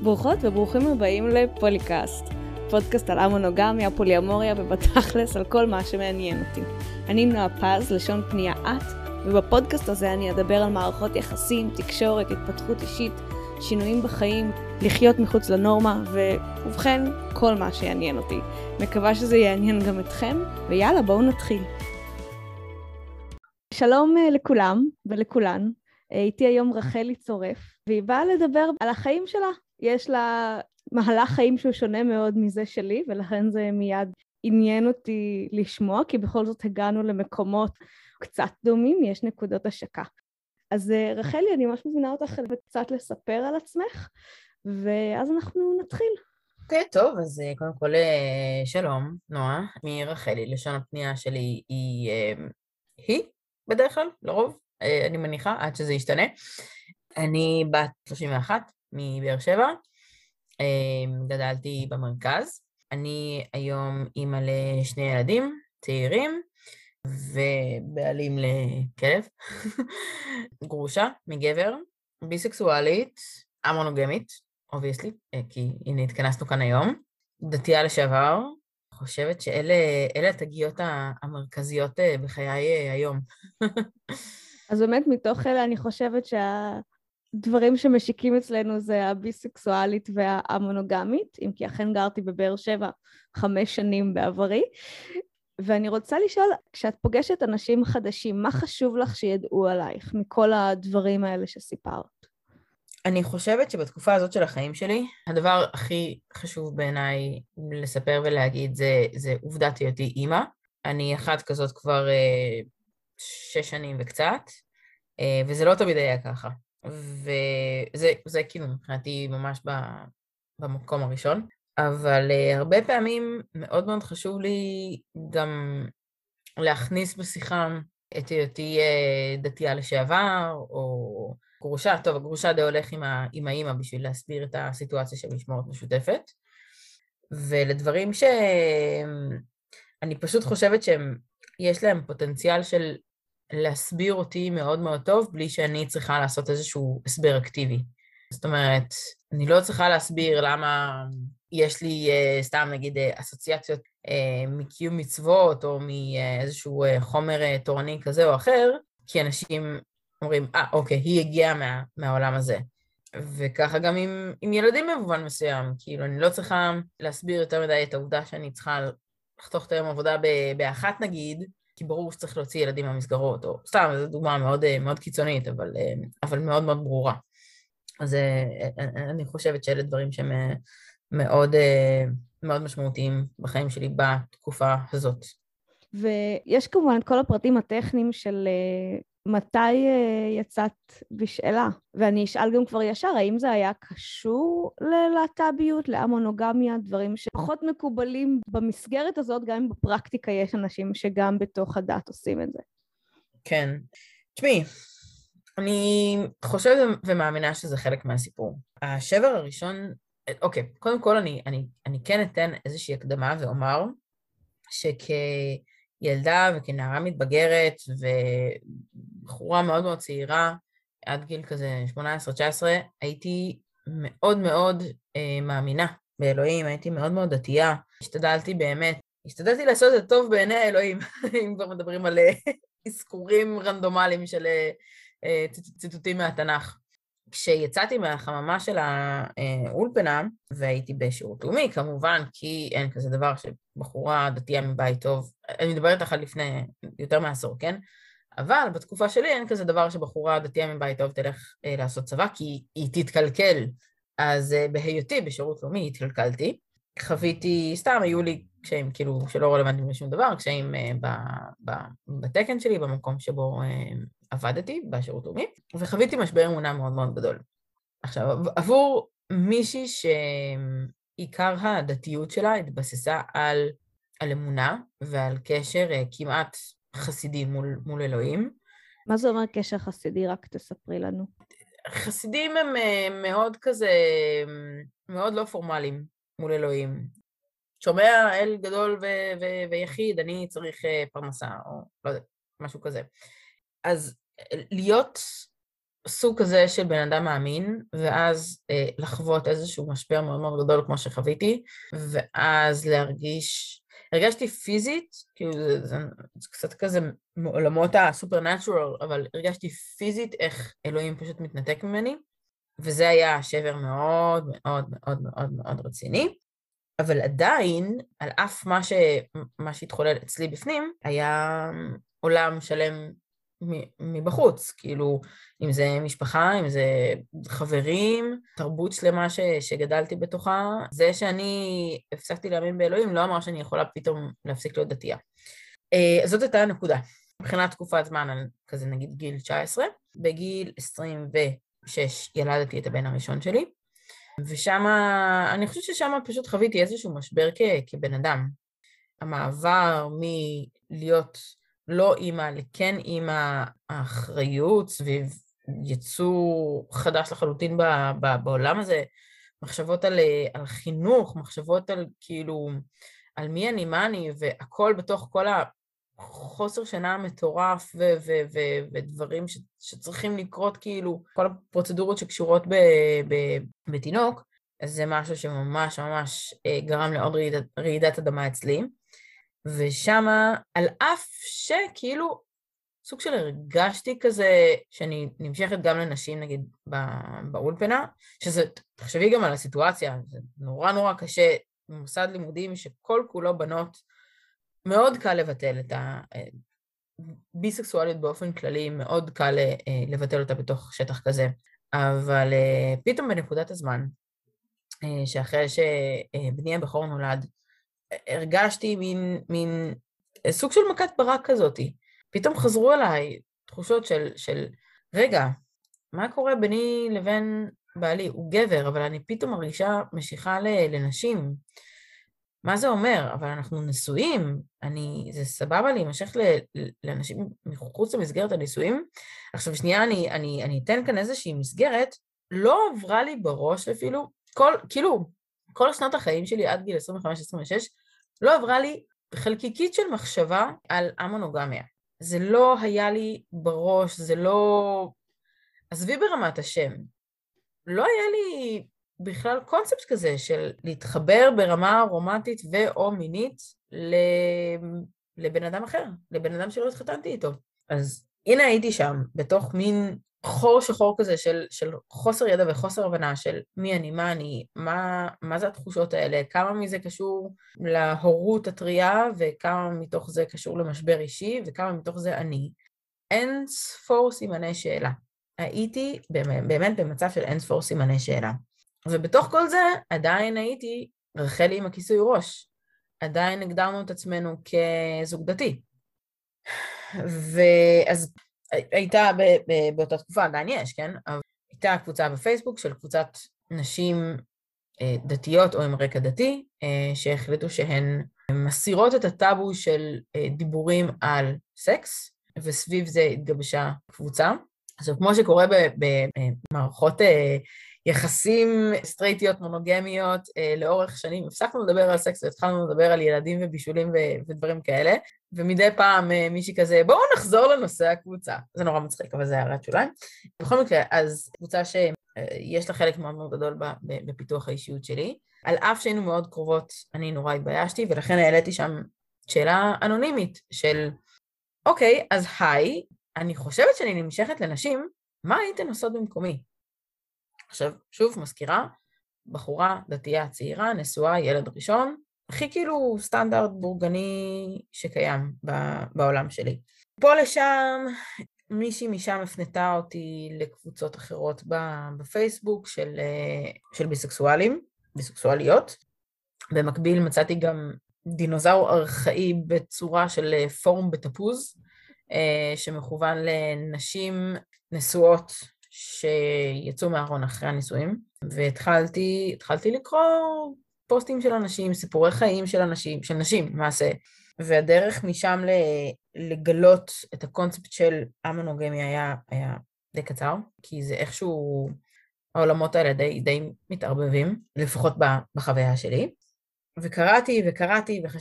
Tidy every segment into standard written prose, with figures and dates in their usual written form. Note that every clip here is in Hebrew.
ברוכות וברוכים הבאים לפוליקאסט, פודקאסט על המונוגמיה, פוליאמוריה ובתכלס על כל מה שמעניין אותי. אני נועה פז, לשון פנייה את, ובפודקאסט הזה אני אדבר על מערכות יחסים, תקשורת, התפתחות אישית, שינויים בחיים, לחיות מחוץ לנורמה, ובכן, כל מה שיעניין אותי. מקווה שזה יעניין גם אתכם, ויאללה, בואו נתחיל. שלום לכולם ולכולן. איתי היום רחלי צורף, והיא באה לדבר על החיים שלה. יש לה מהלך חיים שהוא שונה מאוד מזה שלי, ולכן זה מיד עניין אותי לשמוע, כי בכל זאת הגענו למקומות קצת דומים, יש נקודות השקה. אז רחלי, אני ממש מזמינה אותך קצת לספר על עצמך, ואז אנחנו נתחיל. אוקיי, טוב, אז קודם כל שלום, נועה, אני רחלי, לשון הפנייה שלי היא בדרך כלל, לרוב, אני מניחה, עד שזה ישתנה. אני בת 31 מבאר שבע, גדלתי במרכז. אני היום אימא לשני ילדים צעירים, ובעלים לכלב, גרושה מגבר, ביסקסואלית, המונוגמית, obviously, כי הנה התכנסנו כאן היום, דתייה לשעבר, חושבת שאלה התגיות המרכזיות בחיי היום. אז באמת מתוך אלה אני חושבת שהדברים שמשיקים אצלנו זה הביסקסואלית והמונוגמית, אם כי אכן גרתי בבאר שבע 5 שנים בעברי, ואני רוצה לשאול, כשאת פוגשת אנשים חדשים, מה חשוב לך שידעו עלייך מכל הדברים האלה שסיפרת? אני חושבת שבתקופה הזאת של החיים שלי, הדבר הכי חשוב בעיניי לספר ולהגיד זה עובדת היותי אימא. אני אחת כזאת כבר 6 שנים וקצת, וזה לא תמיד היה ככה. וזה כאילו מבחינתי ממש במקום הראשון. אבל הרבה פעמים מאוד מאוד חשוב לי גם להכניס בשיחה את היותי דתייה לשעבר, או גרושה. טוב, הגרושה די הולך עם האמא בשביל להסביר את הסיטואציה של משמורת משותפת. ולדברים שאני פשוט חושבת שיש להם פוטנציאל של להסביר אותי מאוד מאוד טוב, בלי שאני צריכה לעשות איזשהו הסבר אקטיבי. זאת אומרת, אני לא צריכה להסביר למה יש לי סתם נגיד אסוציאציות מקיום מצוות, או מאיזשהו חומר תורני כזה או אחר, כי אנשים אומרים, אוקיי, היא הגיעה מהעולם הזה. וככה גם עם ילדים במובן מסוים, כאילו אני לא צריכה להסביר יותר מדי את העובדה שאני צריכה לחתוך את היום עבודה באחת נגיד, כי ברור שצריך להוציא ילדים מהמסגרות, או סתם, זו דוגמה מאוד, מאוד קיצונית, אבל מאוד מאוד ברורה. אז אני חושבת שאלה דברים שהם מאוד, מאוד משמעותיים בחיים שלי בתקופה הזאת. ויש כמובן את כל הפרטים הטכניים של מתי יצאת בשאלה, ואני אשאל גם כבר ישר, האם זה היה קשור ללהט"ביות, להמונוגמיה, דברים שפחות מקובלים במסגרת הזאת, גם אם בפרקטיקה יש אנשים שגם בתוך הדת עושים את זה. כן. תשמעי, אני חושבת ומאמינה שזה חלק מהסיפור. השבר הראשון, אוקיי, קודם כל אני כן אתן איזושהי הקדמה ואומר שכילדה וכנערה מתבגרת ובחורה מאוד מאוד צעירה, עד גיל כזה 18-19, הייתי מאוד מאוד מאמינה באלוהים, הייתי מאוד מאוד דתייה, השתדלתי לעשות את טוב בעיני האלוהים, אם כבר מדברים על אזכורים רנדומליים של ציטוטים מהתנ"ך. כשיצאתי מהחממה של האולפנה, והייתי בשירות לאומי, כמובן, כי אין כזה דבר שבחורה דתייה מבית טוב, אני מדברת לך לפני יותר מעשור, כן? אבל בתקופה שלי אין כזה דבר שבחורה דתייה מבית טוב תלך לעשות צבא, כי היא תתקלקל. אז בהיותי בשירות לאומי התקלקלתי. חוויתי, סתם היו לי קשיים, כאילו, שלא רלוונטיים לשום דבר, קשיים בתקן שלי, במקום שבו עבדתי בשירות לאומי, וחוויתי משבר אמונה מאוד מאוד גדול. עכשיו, עבור מישהי שעיקר הדתיות שלה התבססה על אמונה ועל קשר כמעט חסידי מול אלוהים. מה זה אומר קשר חסידי? רק תספרי לנו. חסידים הם מאוד כזה, מאוד לא פורמליים מול אלוהים. שומע אל גדול ויחיד, אני צריך פרנסה, או לא יודע, משהו כזה. אז להיות סוג כזה של בן אדם מאמין, ואז לחוות איזשהו משבר מאוד מאוד גדול כמו שחוויתי, ואז הרגשתי פיזית, כאילו זה קצת כזה מעולמות הסופרנטורל, אבל הרגשתי פיזית איך אלוהים פשוט מתנתק ממני, וזה היה שבר מאוד מאוד מאוד מאוד מאוד רציני, אבל עדיין, על אף מה שהתחולל אצלי בפנים, היה עולם שלם מבחוץ, כאילו, אם זה משפחה, אם זה חברים, תרבות שלמה שגדלתי בתוכה, זה שאני הפסקתי להאמין באלוהים, לא אמר שאני יכולה פתאום להפסיק להיות דתייה. זאת הייתה הנקודה. מבחינת תקופת זמן, על כזה נגיד גיל 19, בגיל 26 ילדתי את הבן הראשון שלי, ושם, אני חושבת ששם פשוט חוויתי איזשהו משבר כבן אדם. המעבר מלהיות לא אימא לכן אימא, האחריות סביב יצור חדש לחלוטין בעולם הזה, מחשבות על חינוך, מחשבות על כאילו, על מי אני, מה אני, והכל בתוך כל החוסר שינה המטורף ודברים שצריכים לקרות, כאילו, כל הפרוצדורות שקשורות בתינוק, אז זה משהו שממש ממש גרם לעוד רעידת אדמה אצלי. ושמה, על אף שכאילו סוג של הרגשתי כזה, שאני נמשכת גם לנשים, נגיד, באולפנה, שזה, תחשבי גם על הסיטואציה, זה נורא נורא קשה, במוסד לימודים שכל כולו בנות, מאוד קל לבטל את הביסקסואליות באופן כללי, מאוד קל לבטל אותה בתוך שטח כזה, אבל פתאום בנקודת הזמן, שאחרי שבני הבכור נולד, הרגשתי מין סוג של מכת ברק כזאת. פתאום חזרו אליי תחושות של רגע, מה קורה ביני לבין בעלי? הוא גבר, אבל אני פתאום מרגישה משיכה לנשים. מה זה אומר? אבל אנחנו נשואים, זה סבבה להימשך לאנשים מחוץ למסגרת הנישואים. עכשיו שנייה, אני אתן כאן איזושהי מסגרת, לא עברה לי בראש אפילו, כל שנות החיים שלי עד גיל 25-26, לא עברה לי חלקיקית של מחשבה על המונוגמיה. זה לא היה לי בראש, זה לא... עזבי ברמת השם. לא היה לי בכלל קונספט כזה של להתחבר ברמה רומנטית ואו מינית לבן אדם אחר, לבן אדם שלא התחתנתי איתו. אז הנה הייתי שם, בתוך מין חור שחור כזה של חוסר ידע וחוסר הבנה של מי אני, מה אני, מה זה התחושות האלה, כמה מזה קשור להורות הטריה, וכמה מתוך זה קשור למשבר אישי, וכמה מתוך זה אני. אין ספור סימני שאלה. הייתי באמת במצב של אין ספור סימני שאלה. ובתוך כל זה עדיין הייתי רחלי עם הכיסוי ראש. עדיין הגדרנו את עצמנו כזוג דתי. ואז הייתה באותה תקופה, עדיין יש, כן? אבל הייתה קבוצה בפייסבוק של קבוצת נשים דתיות או עם רקע דתי, שהחליטו שהן מסירות את הטאבו של דיבורים על סקס, וסביב זה התגבשה קבוצה. עכשיו, כמו שקורה במערכות יחסים סטרייטיות, מונוגמיות, לאורך שנים, הפסקנו לדבר על סקס והתחלנו לדבר על ילדים ובישולים ודברים כאלה, ומדי פעם מישהי כזה, בואו נחזור לנושא הקבוצה. זה נורא מצחיק, אבל זה הערת שוליים. בכל מקרה, אז קבוצה שיש לה חלק מאוד מאוד גדול בפיתוח האישיות שלי, על אף שהיינו מאוד קרובות, אני נורא התביישתי, ולכן העליתי שם שאלה אנונימית של, אוקיי, אז היי, אני חושבת שאני נמשכת לנשים, מה הייתן עושות במקומי? עכשיו, שוב מזכירה, בחורה דתייה צעירה, נשואה, ילד ראשון, הכי כאילו סטנדרט בורגני שקיים בעולם שלי. פה לשם, מישהי משם הפנתה אותי לקבוצות אחרות בפייסבוק של ביסקסואלים, ביסקסואליות. במקביל מצאתי גם דינוזאור ארכאי בצורה של פורום בתפוז, שמכוון לנשים נשואות שיצאו מהארון אחרי הנישואים, והתחלתי לקרוא פוסטים של אנשים, סיפורי חיים של אנשים, של נשים, למעשה, והדרך משם לגלות את הקונספט של המונוגמיה היה די קצר, כי זה איכשהו, העולמות האלה די מתערבבים, לפחות בחוויה שלי. וקראתי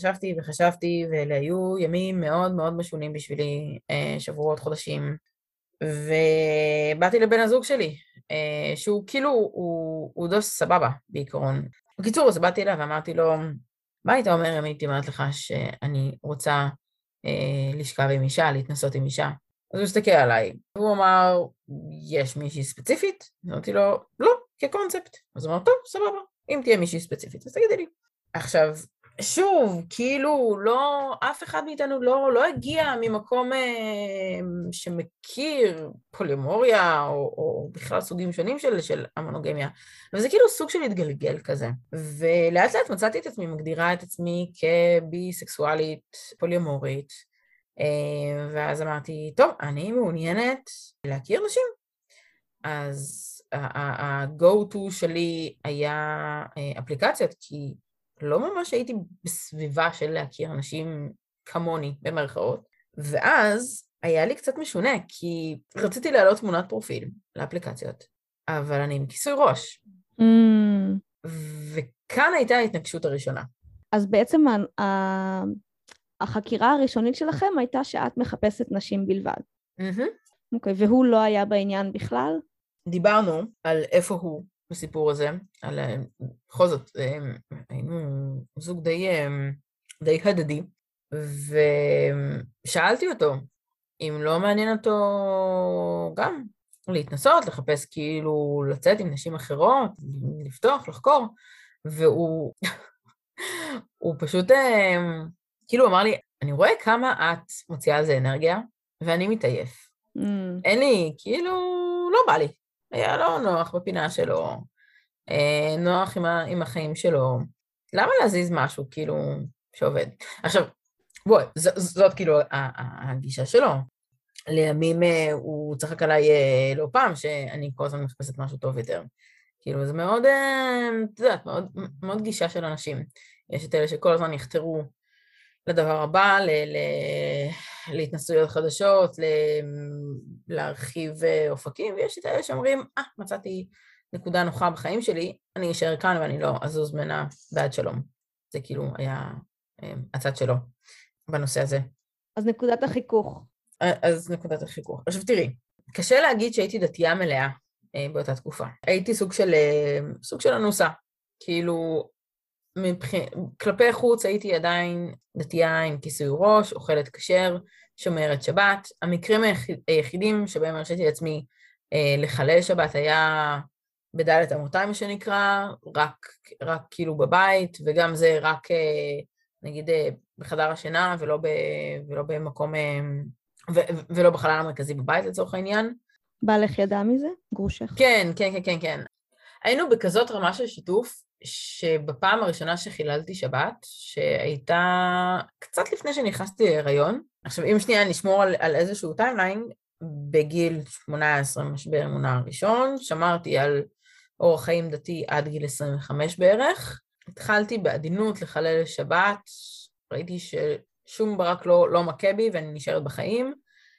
וחשבתי, ואלה היו ימים מאוד מאוד משונים בשבילי, שבועות, חודשים, ובאתי לבן הזוג שלי, שהוא כאילו, הוא דוס סבבה בעיקרון. בקיצור, אז באתי אליו ואמרתי לו, מה היית אומר אם הייתי אומרת לך שאני רוצה לשכב עם אישה, להתנסות עם אישה? אז הוא הסתכל עליי, והוא אמר, יש מישהי ספציפית? אמרתי לו, לא, כקונספט. אז הוא אמר, טוב, סבבה, אם תהיה מישהי ספציפית, אז תגידי לי. עכשיו, שוב, כאילו, לא, אף אחד מאיתנו לא הגיע ממקום שמכיר פולימוריה, או בכלל סוגים שונים של המונוגמיה, וזה כאילו סוג של התגלגל כזה. ולאט לאט מצאתי את עצמי, מגדירה את עצמי כביסקסואלית פולימורית, ואז אמרתי, טוב, אני מעוניינת להכיר נשים. אז ה-go-to שלי היה אפליקציות, כי לא ממש הייתי בסביבה של להכיר אנשים כמוני, במרכאות. ואז היה לי קצת משונה, כי רציתי להעלות תמונת פרופיל לאפליקציות, אבל אני עם כיסוי ראש. וכאן הייתה ההתנגשות הראשונה. אז בעצם החקירה הראשונית שלכם הייתה שאת מחפשת נשים בלבד. אוקיי, והוא לא היה בעניין בכלל? דיברנו על איפה הוא בסיפור הזה, על בכל זאת, היינו זוג די הדדי, ושאלתי אותו, אם לא מעניין אותו גם להתנסות, לחפש כאילו לצאת עם נשים אחרות, לפתוח, לחקור, והוא הוא פשוט כאילו אמר לי, אני רואה כמה את מוציאה על זה אנרגיה, ואני מתעייף. אין לי, כאילו, לא בא לי. היה לו נוח בפינה שלו, נוח עם החיים שלו. למה להזיז משהו, כאילו, שעובד? עכשיו, בואי, זאת כאילו הגישה שלו. לימים הוא צחק עליי לא פעם, שאני כל הזמן מחפשת משהו טוב יותר. כאילו, זה מאוד, את יודעת, מאוד גישה של אנשים. יש את אלה שכל הזמן יכתרו לדבר הבא, להתנסויות חדשות, להרחיב אופקים, ויש את אלה שאומרים, מצאתי נקודה נוחה בחיים שלי, אני אשאר כאן ואני לא אזוז מנה בעד שלום. זה כאילו היה הצד שלו בנושא הזה. אז נקודת החיכוך. אז נקודת החיכוך. עכשיו תראי, קשה להגיד שהייתי דתייה מלאה באותה תקופה. הייתי סוג של אנוסה, כאילו, כלפי חוץ הייתי עדיין דתייה עם כיסוי ראש, אוכלת כשר, שומרת שבת. המקרים היחידים שבהם הרשיתי לעצמי לחלל שבת היה בדלת אמותיים, מה שנקרא, רק כאילו בבית, וגם זה רק נגיד בחדר השינה ולא במקום, ולא בחלל המרכזי בבית לצורך העניין. בעלך ידע מזה? גרושך? כן. היינו בכזאת רמה של שיתוף, שבפעם הראשונה שחיללתי שבת, שהייתה קצת לפני שנכנסתי להיריון, עכשיו אם שנייה נשמור על איזשהו טיימליין, בגיל 18 משבר אמונה הראשון, שמרתי על אורח חיים דתי עד גיל 25 בערך, התחלתי בעדינות לחלל שבת, ראיתי ששום ברק לא מכה בי ואני נשארת בחיים,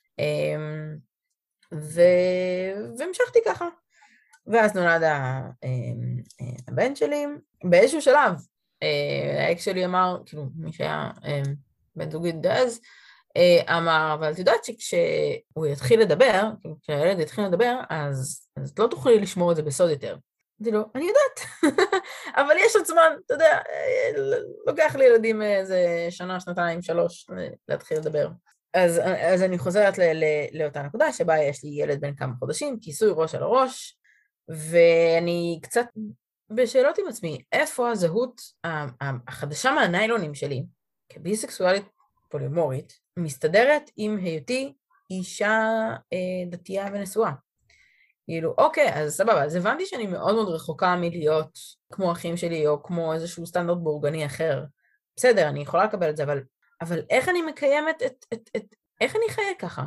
והמשכתי ככה. ואז נולד הבן שלי. באיזשהו שלב, האקס שלי אמר, כאילו, מי שהיה בן זוגי אז, אמר, אבל את יודעת שכשהוא יתחיל לדבר, כאילו, כשהילד יתחיל לדבר, אז לא תוכלי לשמור את זה בסוד יותר. אמרתי לו, אני יודעת, אבל יש עוד זמן, אתה יודע, לוקח לי ילדים איזה שנה, שנתיים, 3, להתחיל לדבר. אז אני חוזרת לאותה נקודה, שבה יש לי ילד בן כמה חודשים, כיסוי ראש על הראש, ואני קצת בשאלות עם עצמי, איפה הזהות החדשה מהניילונים שלי, כביסקסואלית פולימורית, מסתדרת עם היותי אישה דתייה ונשואה. כאילו, אוקיי, אז סבבה, אז הבנתי שאני מאוד מאוד רחוקה מלהיות כמו אחים שלי, או כמו איזשהו סטנדרט בורגני אחר. בסדר, אני יכולה לקבל את זה, אבל איך אני מקיימת איך אני חיה ככה?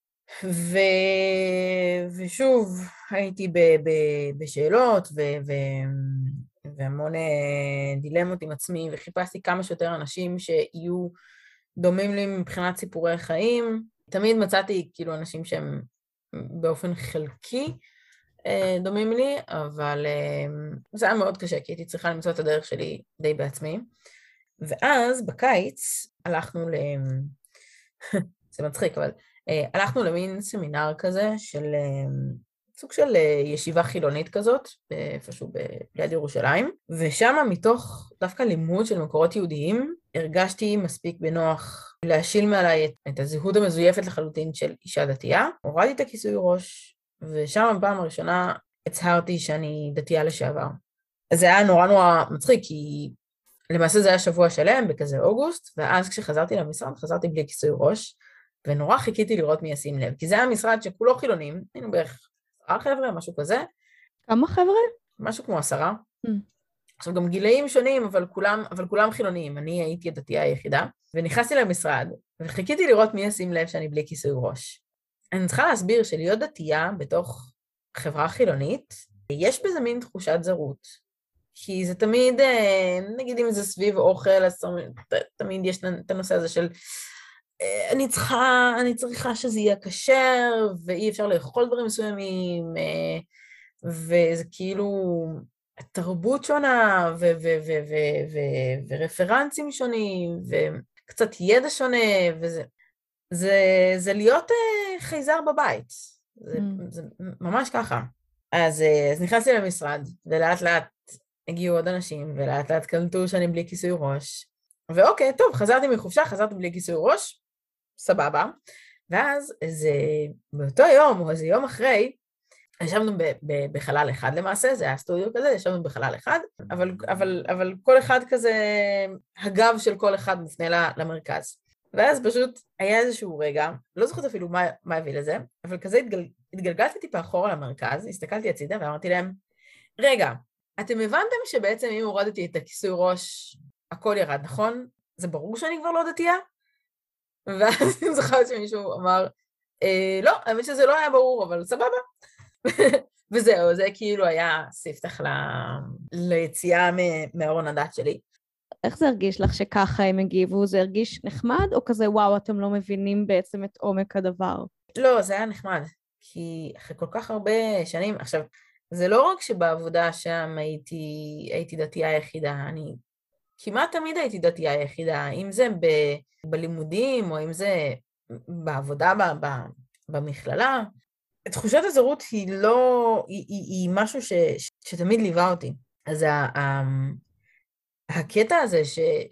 ושוב, הייתי בשאלות והמון דילמות עם עצמי, וחיפשתי כמה שיותר אנשים שיהיו דומים לי מבחינת סיפורי חיים. תמיד מצאתי כאילו אנשים שהם באופן חלקי דומים לי, אבל זה היה מאוד קשה, כי הייתי צריכה למצוא את הדרך שלי די בעצמי. ואז בקיץ הלכנו זה מצחיק, אבל הלכנו למין סמינר כזה של סוג של ישיבה חילונית כזאת, איפשהו ליד ירושלים, ושם מתוך דווקא לימוד של מקורות יהודיים, הרגשתי מספיק בנוח להשיל מעליי את הזהות המזויפת לחלוטין של אישה דתייה, הורדתי את הכיסוי ראש, ושם בפעם הראשונה הצהרתי שאני דתייה לשעבר. אז זה היה נורא נורא מצחיק, כי למעשה זה היה שבוע שלם, בכזה אוגוסט, ואז כשחזרתי למשרד, חזרתי בלי כיסוי ראש, ונורא חיכיתי לראות מי ישים לב, כי זה היה משרד שכולו חילונים, היינו בערך 10 חבר'ה, משהו כזה. כמה חבר'ה? משהו כמו 10. עכשיו גם גילאים שונים, אבל כולם חילוניים, אני הייתי הדתייה היחידה, ונכנסתי למשרד, וחיכיתי לראות מי ישים לב שאני בלי כיסוי ראש. אני צריכה להסביר שלהיות דתייה בתוך חברה חילונית, יש בזה מין תחושת זרות, כי זה תמיד, נגיד אם זה סביב אוכל, אז תמיד יש את הנושא הזה של אני צריכה שזה יהיה כשר, ואי אפשר לאכול דברים מסוימים, וזה כאילו תרבות שונה, ורפרנסים שונים, וקצת ידע שונה, זה להיות חייזר בבית, זה ממש ככה. אז נכנסתי למשרד, ולאט לאט הגיעו עוד אנשים, ולאט לאט קלטו שאני בלי כיסוי ראש, ואוקיי, טוב, חזרתי מחופשה, חזרתי בלי כיסוי ראש, סבבה, ואז באותו יום, או איזה יום אחרי, ישבנו בחלל אחד למעשה, זה היה סטודיו כזה, ישבנו בחלל אחד, אבל כל אחד כזה, הגב של כל אחד מופנה למרכז. ואז פשוט היה איזשהו רגע, לא זוכרת אפילו מה הביא לזה, אבל כזה התגלגלתי טיפה אחורה למרכז, הסתכלתי הצידה ואמרתי להם, רגע, אתם הבנתם שבעצם אם הורדתי את הכיסוי ראש, הכל ירד, נכון? זה ברור שאני כבר לא דתייה? ואז אני זוכרת שמישהו אמר, לא, האמת שזה לא היה ברור, אבל סבבה. וזהו, זה כאילו היה ספתח ליציאה מארון הדת שלי. איך זה הרגיש לך שככה הם הגיבו? זה הרגיש נחמד, או כזה, וואו, אתם לא מבינים בעצם את עומק הדבר? לא, זה היה נחמד, כי אחרי כל כך הרבה שנים, עכשיו, זה לא רק שבעבודה שם הייתי דתייה היחידה, אני כמעט תמיד הייתי דתייה היחידה, אם זה בלימודים, או אם זה בעבודה במכללה. תחושת הזרות היא לא, היא משהו שתמיד ליווה אותי. אז הקטע הזה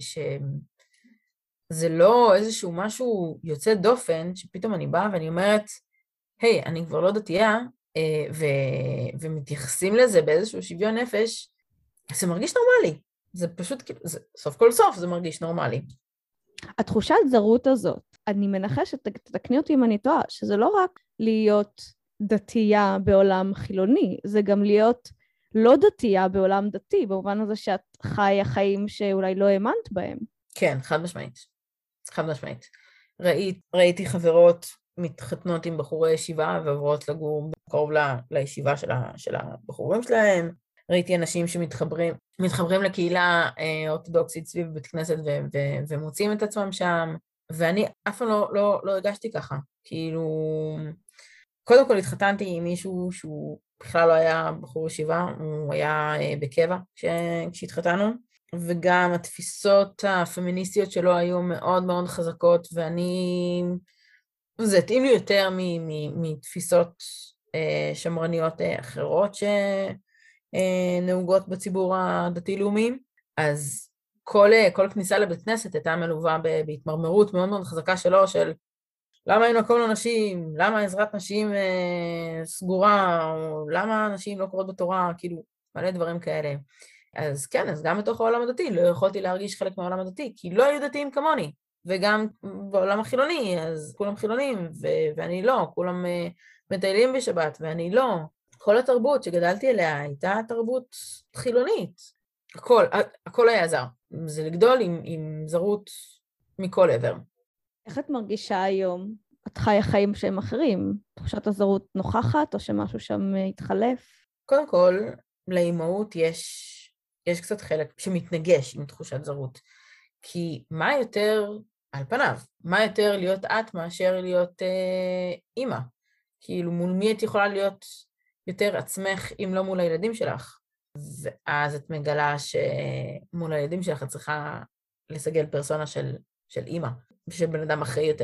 שזה לא איזשהו משהו יוצא דופן, שפתאום אני באה ואני אומרת, היי, אני כבר לא דתייה, ומתייחסים לזה באיזשהו שוויון נפש, זה מרגיש נורמלי. זה פשוט, סוף כל סוף זה מרגיש נורמלי. התחושת זרות הזאת, אני מנחשת, תתקני אותי אם אני טועה, שזה לא רק להיות דתייה בעולם חילוני, זה גם להיות לא דתייה בעולם דתי, במובן הזה שאת חיה חיים שאולי לא האמנת בהם. כן, חד משמעית. חד משמעית. ראיתי חברות מתחתנות עם בחורי ישיבה ועוברות לגור קרוב לישיבה של הבחורים שלהם. ראיתי אנשים שמתחברים לקהילה אורתודוקסית סביב בית כנסת ומוצאים את עצמם שם, ואני אף פעם לא הרגשתי ככה. כאילו, קודם כל התחתנתי עם מישהו שהוא בכלל לא היה בחור ישיבה, הוא היה בקבע כשהתחתנו, וגם התפיסות הפמיניסטיות שלו היו מאוד מאוד חזקות, זה התאים לי יותר מתפיסות שמרניות אחרות שנהוגות בציבור הדתי-לאומי. אז כל כניסה לבית כנסת הייתה מלווה בהתמרמרות מאוד מאוד חזקה שלו, של למה אין מקום לנשים, למה עזרת נשים סגורה, או למה נשים לא קוראות בתורה, כאילו מלא דברים כאלה. אז כן, אז גם בתוך העולם הדתי לא יכולתי להרגיש חלק מהעולם הדתי, כי לא היו דתיים כמוני. וגם בעולם החילוני, אז כולם חילונים, ואני לא, כולם מטיילים בשבת, ואני לא. כל התרבות שגדלתי אליה הייתה תרבות חילונית. הכל היה זר. זה לגדול עם זרות מכל עבר. איך את מרגישה היום? את חיה חיים שהם אחרים? תחושת הזרות נוכחת, או שמשהו שם התחלף? קודם כל, לאימהות יש קצת חלק שמתנגש עם תחושת זרות. כי מה יותר, על פניו, מה יותר להיות את מאשר להיות אימא? כאילו, מול מי את יכולה להיות יותר עצמך אם לא מול הילדים שלך? ואז את מגלה שמול הילדים שלך את צריכה לסגל פרסונה של אימא, של בן אדם אחרי יותר.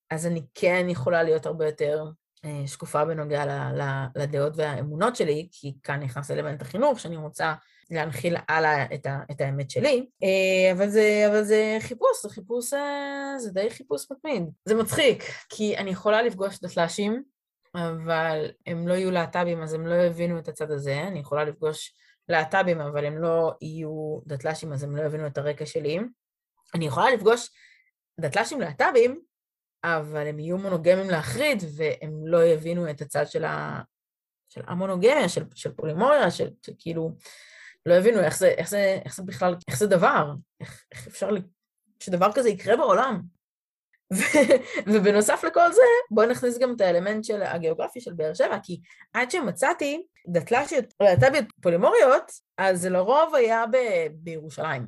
אז אני כן יכולה להיות הרבה יותר שקופה בנוגע לדעות והאמונות שלי, כי כאן נכנס אלמנט החינוך, שאני רוצה להנחיל הלאה את האמת שלי, אבל זה חיפוש, זה די חיפוש מתמיד. זה מצחיק, כי אני יכולה לפגוש דתל"שים, אבל הם לא יהיו להט"בים, אז הם לא יבינו את הצד הזה. אני יכולה לפגוש להט"בים, אבל הם לא יהיו דתל"שים, אז הם לא יבינו את הרקע שלי. אני יכולה לפגוש דתל"שים להט"בים, אבל הם יהיו מונוגמים להחריד, והם לא יבינו את הצד של המונוגמיה, של פולימוריה, כאילו, לא יבינו איך זה בכלל, איך זה דבר, איך אפשר שדבר כזה יקרה בעולם. ובנוסף לכל זה, בואו נכניס גם את האלמנט של הגיאוגרפי של באר שבע, כי עד שמצאתי דתל"שיות או להט"ביות פולימוריות, אז זה לרוב היה בירושלים.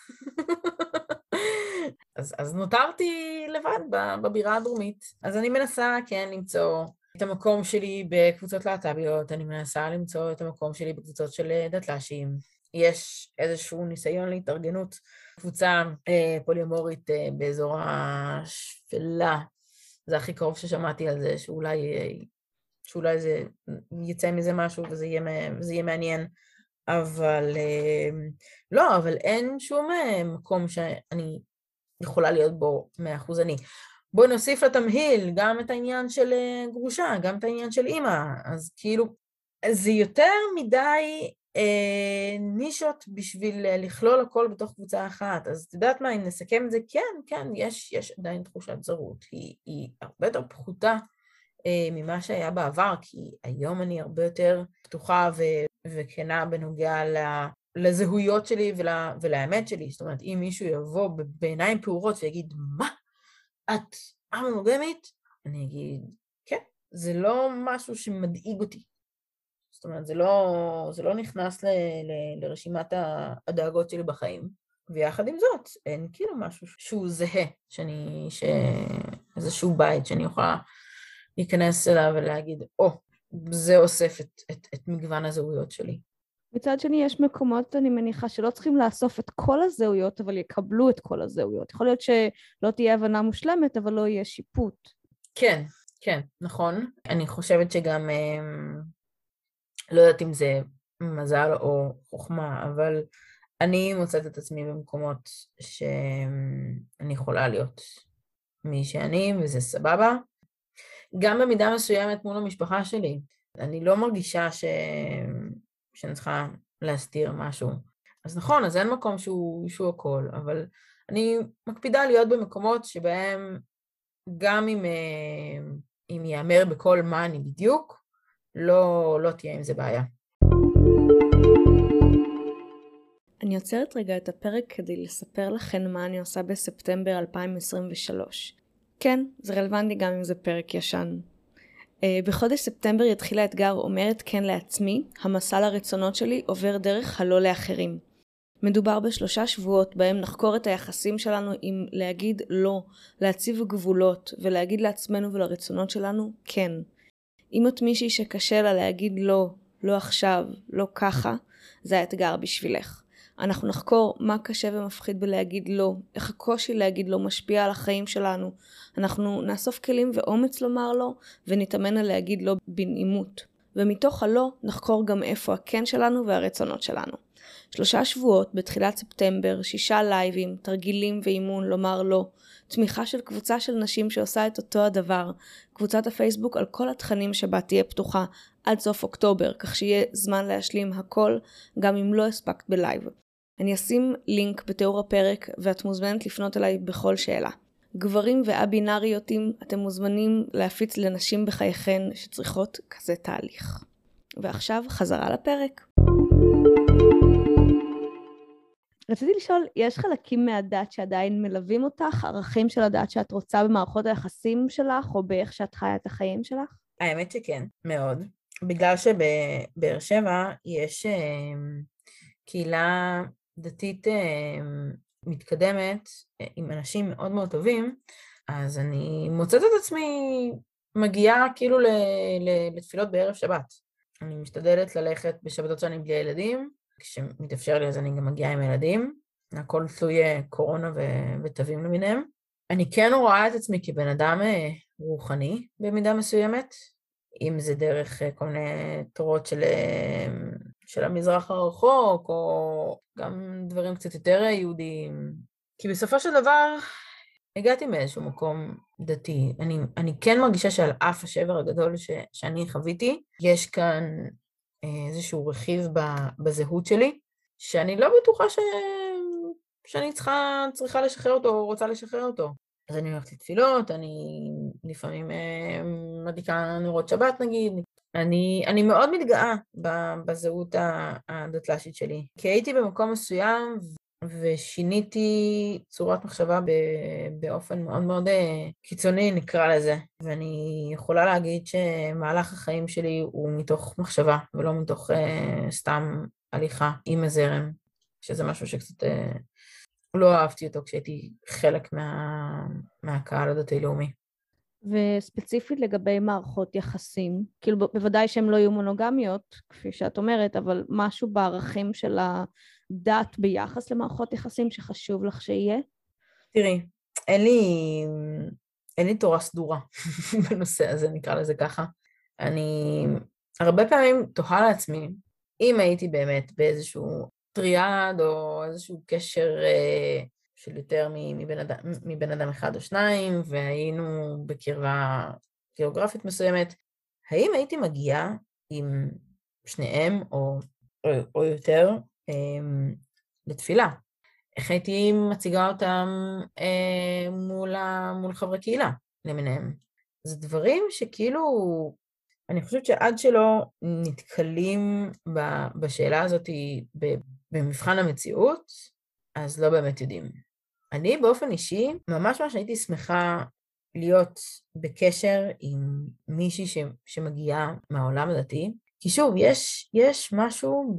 אז נותרתי לבד בבירה הדרומית. אז אני מנסה כן למצוא את המקום שלי בקבוצות להט"ביות, אני מנסה למצוא את המקום שלי בקבוצות של דתל"שים. יש איזשהו ניסיון להתארגנות, קבוצה פוליומורית באזור השפלה. זה הכי קרוב ששמעתי על זה, שאולי זה יצא מזה משהו וזה יהיה מעניין. אבל לא, אבל אין שום מקום שאני יכולה להיות בו 100% אני. בואו נוסיף לתמהיל גם את העניין של גרושה, גם את העניין של אימא. אז כאילו, זה יותר מדי נישות בשביל לכלול הכל בתוך קבוצה אחת. אז את יודעת מה, אם נסכם את זה, כן, יש עדיין תחושת זרות. היא הרבה יותר פחותה ממה שהיה בעבר, כי היום אני הרבה יותר פתוחה וכנה בנוגע לזהויות שלי ולאמת שלי. זאת אומרת, אם מישהו יבוא בעיניים פעורות ויגיד, מה? את מונוגמית? אני אגיד, כן, זה לא משהו שמדאיג אותי. זאת אומרת, זה לא נכנס לרשימת הדאגות שלי בחיים. ויחד עם זאת, אין כאילו משהו שהוא זהה, איזשהו בית שאני יכולה להיכנס אליו ולהגיד, זה אוסף את מגוון הזהויות שלי. מצד שני, יש מקומות, אני מניחה, שלא צריכים לאסוף את כל הזהויות, אבל יקבלו את כל הזהויות. יכול להיות שלא תהיה הבנה מושלמת, אבל לא יהיה שיפוט. כן, נכון. אני חושבת שגם, לא יודעת אם זה מזל או חוכמה, אבל אני מוצאת את עצמי במקומות שאני יכולה להיות מי שאני, וזה סבבה. גם במידה מסוימת מול המשפחה שלי. אני לא מרגישה שאני צריכה להסתיר משהו. אז נכון, אז אין מקום שהוא הכל, אבל אני מקפידה להיות במקומות שבהם גם אם יאמר בכל מה אני בדיוק, לא תהיה עם זה בעיה. אני עוצרת רגע את הפרק כדי לספר לכם מה אני עושה בספטמבר 2023. כן, זה רלוונטי גם אם זה פרק ישן. בחודש ספטמבר יתחיל האתגר אומרת כן לעצמי, המסע לרצונות שלי עובר דרך הלא לאחרים. מדובר ב3 שבועות בהם נחקור את היחסים שלנו עם להגיד לא, להציב גבולות ולהגיד לעצמנו ולרצונות שלנו כן. אם את מישהי שקשה לה להגיד לא, לא עכשיו, לא ככה, זה האתגר בשבילך. אנחנו נחקור מה קשה ומפחיד בלהגיד לא, איך הקושי להגיד לא משפיע על החיים שלנו. אנחנו נאסוף כלים ואומץ לומר לא, ונתאמן על להגיד לא בנעימות. ומתוך הלא נחקור גם איפה הכן שלנו והרצונות שלנו. 3 שבועות בתחילת ספטמבר, 6 לייבים, תרגילים ואימון לומר לא, תמיכה של קבוצה של נשים שעושה את אותו הדבר, קבוצת הפייסבוק על כל התכנים שבה תהיה פתוחה עד סוף אוקטובר, כך שיהיה זמן להשלים הכל, גם אם לא הספקת בלייב. אני אשים לינק בתיאור הפרק ואת מוזמנת לפנות אליי בכל שאלה. גברים ואבינריות, אתם מוזמנים להפיץ לנשים בחייכן שצריכות כזה תהליך. ועכשיו חזרה לפרק. רציתי לשאול, יש חלקים מהדת שעדיין מלווים אותך? ערכים של הדת שאת רוצה במערכות היחסים שלך או באיך שאת חיה את החיים שלך? האמת שכן, מאוד. בגלל שבבאר שבע יש קהילה דתית מתקדמת עם אנשים מאוד מאוד טובים, אז אני מוצאת את עצמי מגיעה כאילו לתפילות בערב שבת. אני משתדלת ללכת בשבתות שאני בלי ילדים, כשמתאפשר לי אז אני גם מגיעה עם ילדים, הכל תלוי קורונה ותווים למיניהם. אני כן רואה את עצמי כבן אדם רוחני במידה מסוימת, אם זה דרך כל מיני תורות של המזרח הרחוק, או גם דברים קצת יותר יהודיים. כי בסופו של דבר, הגעתי מאיזשהו מקום דתי. אני כן מרגישה שעל אף השבר הגדול שאני חוויתי, יש כאן איזשהו רכיב בזהות שלי, שאני לא בטוחה שאני צריכה לשחרר אותו, או רוצה לשחרר אותו. אז אני הולכת לתפילות, אני לפעמים מדליקה נרות שבת נגיד. אני מאוד מתגאה בזהות הדתל"שית שלי. כי הייתי במקום מסוים ושיניתי צורת מחשבה באופן מאוד מאוד קיצוני, נקרא לזה. ואני יכולה להגיד שמהלך החיים שלי הוא מתוך מחשבה, ולא מתוך סתם הליכה עם הזרם, שזה משהו שקצת לא אהבתי אותו כשהייתי חלק מהקהל הדתי-לאומי. וספציפית לגבי מערכות יחסים, כאילו בוודאי שהן לא יהיו מונוגמיות, כפי שאת אומרת, אבל משהו בערכים של הדת ביחס למערכות יחסים שחשוב לך שיהיה? תראי, אין לי תורה סדורה בנושא הזה, נקרא לזה ככה. אני הרבה פעמים תוהה לעצמי, אם הייתי באמת באיזשהו טריאד או איזשהו קשר של יותר מבן אדם אחד או שניים, והיינו בקרבה גיאוגרפית מסוימת, האם הייתי מגיעה עם שניהם או יותר לתפילה? איך הייתי מציגה אותם מול חברי קהילה למיניהם? זה דברים שכאילו, אני חושבת שעד שלא נתקלים בשאלה הזאת במבחן המציאות, אז לא באמת יודעים. אני באופן אישי, ממש הייתי שמחה להיות בקשר עם מישהי שמגיעה מהעולם הדתי, כי שוב, יש משהו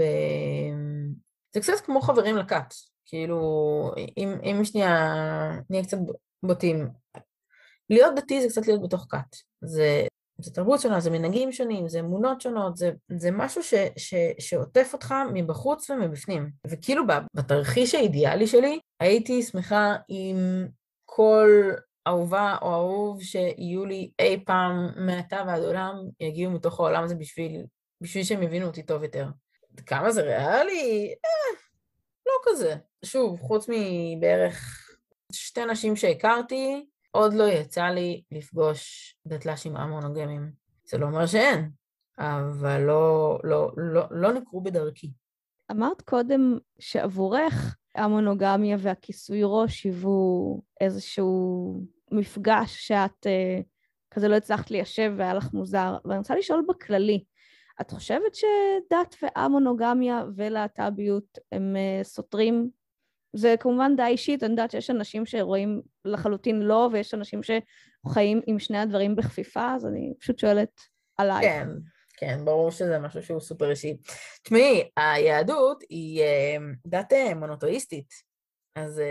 זה קצת כמו חברים לכת, כאילו, אם שנייה נהיה קצת בוטים, להיות דתי זה קצת להיות בתוך כת, זה תרבות שונה, זה מנהגים שונים, זה אמונות שונות, זה משהו שעוטף אותך מבחוץ ומבפנים. וכאילו בתרחיש האידיאלי שלי, הייתי שמחה אם כל אהובה או אהוב שיהיו לי אי פעם מעתה ועד עולם, יגיעו מתוך העולם הזה בשביל שהם יבינו אותי טוב יותר. כמה זה ריאלי? לא כזה. שוב, חוץ מבערך 2 נשים שהכרתי, עוד לא יצא לי לפגוש דתל"שים המונוגמיים. זה לא אומר שאין, אבל לא נקרו בדרכי. אמרת קודם שעבורך המונוגמיה והכיסוי ראש היוו איזשהו מפגש שאת כזה לא הצלחת ליישב והיה לך מוזר. ואני רוצה לשאול בכללי, את חושבת שדת והמונוגמיה ולהט"ביות הם סותרים? זה כמובן די אישית, אני יודעת שיש אנשים שרואים לחלוטין לא, ויש אנשים שחיים עם שני הדברים בכפיפה, אז אני פשוט שואלת עלייך. כן, כן, ברור שזה משהו שהוא סופר אישי. תשמעי, היהדות היא דת מונותאיסטית, אז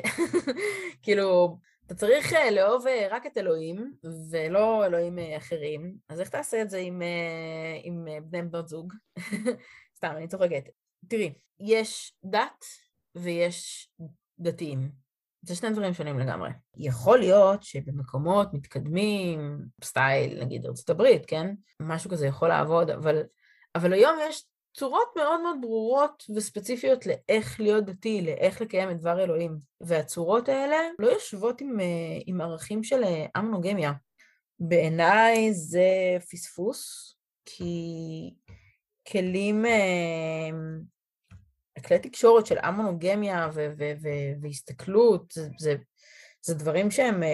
כאילו, אתה צריך לאהוב רק את אלוהים, ולא אלוהים אחרים, אז איך תעשה את זה עם בני בנות זוג? סתם, אני צוחקת. תראי, יש דת ויש דתיים. זה 2 דברים שונים לגמרי. יכול להיות שבמקומות מתקדמים, סטייל, נגיד ארצות הברית, כן? משהו כזה יכול לעבוד, אבל היום יש צורות מאוד מאוד ברורות וספציפיות לאיך להיות דתי, לאיך לקיים את דבר אלוהים. והצורות האלה לא יושבות עם ערכים של המונוגמיה. בעיניי זה פספוס, כי כלים, כלי תקשורת של המונוגמיה והסתכלות, זה דברים שהם